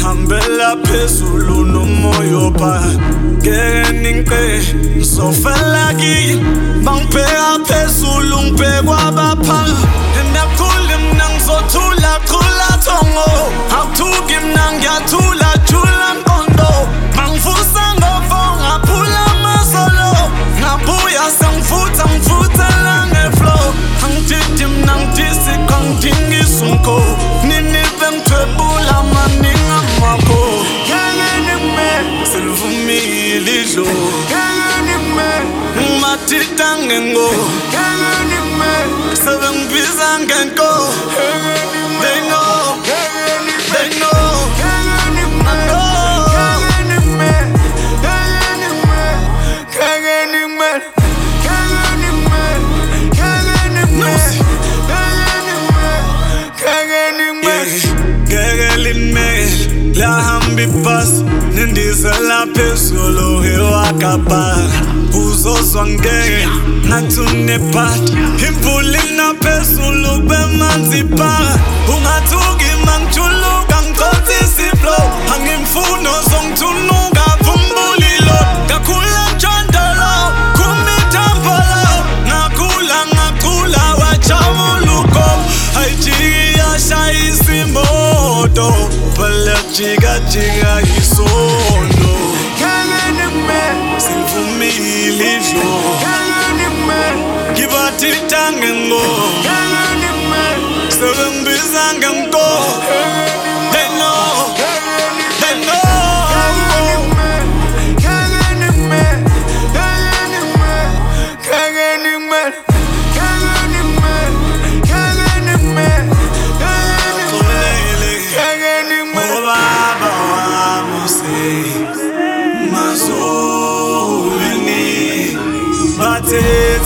hambela phezulu nomoyo pha ngeke ninqe ngizofela kini bangibheka phezulu ngibheka kwabaphansi ngiyakhula mina ngizothula thula thongo awuthuki mina ngiyathula thula mqondo mangivusa ngofo ngaphula amasolo ngabuya sengifutha ngifutha ngeflow angididi mina ngidisi ngidingisa umkho nini bengithwebula maninga makho selivumile idlo ngimathita ngengo sebengibiza ngenko they know lahambi bus nindizela phezulu ewakabhaka uzozwa ngeke nathi unebhadi imvula ina phezulu bemanzi phaka ungathuki mangijuluka ngichotha iflow angimfuno zongithunuka vumbulilo ngakhula njondolo kumitambolo ngakhula wajabuluko ayijiki yashayisa imoto jika isono sivumile idlo ngibathita ngengo sebengibiza ngenko they know Mazulini,